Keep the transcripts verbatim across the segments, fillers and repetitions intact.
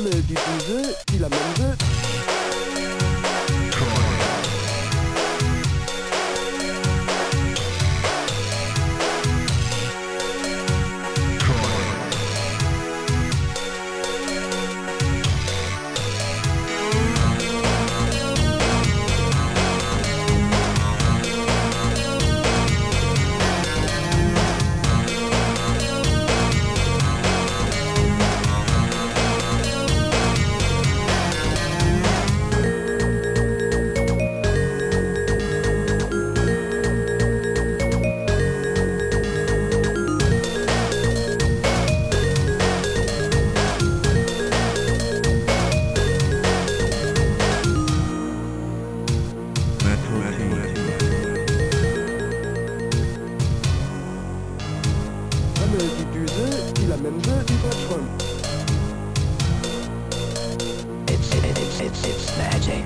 Comme euh, du douze, puis la même deux. Comme euh, du douze, puis la même deux du patron. It's, it, it's, it's, it's magic.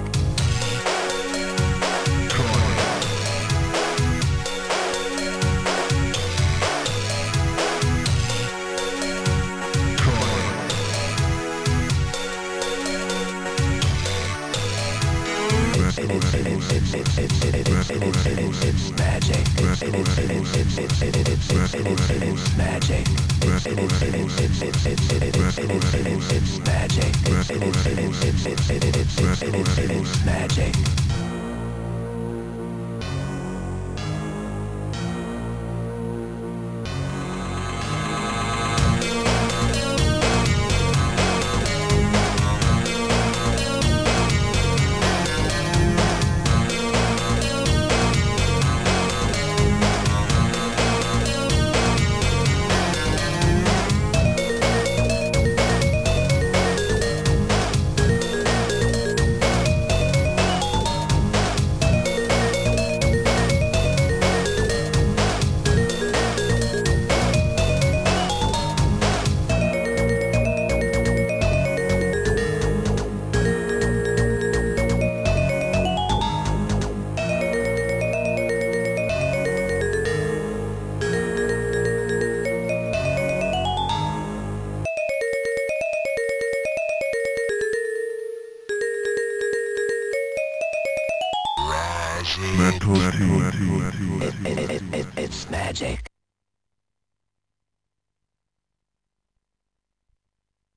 It's, it's, it's, it's, it's, it's, it's, it's, it's, it's magic. It's, it's, it's, it's, it's, it's, it's, it's, it's magic. It's, it's, it's, it's, it's, it's, it's, it's, it's, it's magic. It's, it's, it's, it's, it's, it's, it's, it's, it's magic. Metal Tea. It, it, it, it, it's magic.